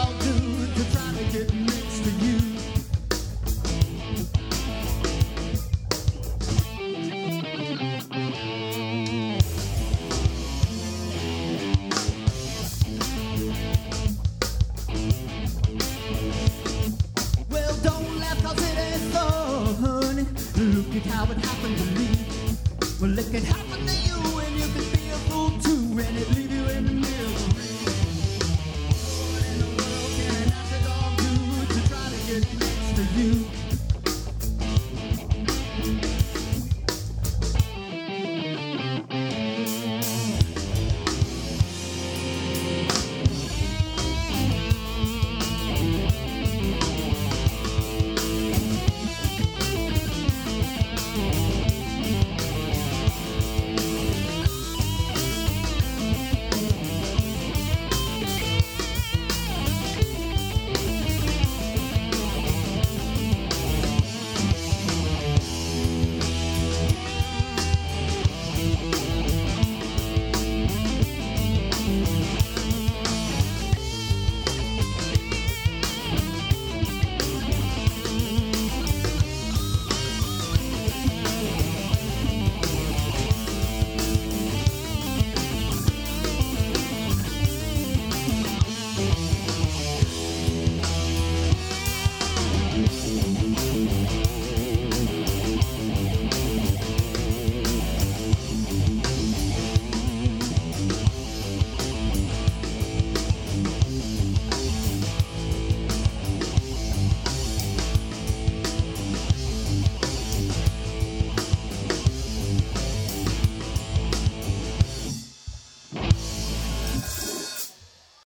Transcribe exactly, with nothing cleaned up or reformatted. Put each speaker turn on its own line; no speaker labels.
I'll do to try to get next to you. Well, don't laugh 'cause it ain't funny. Look at how it happened to me. Well, look at happened to you.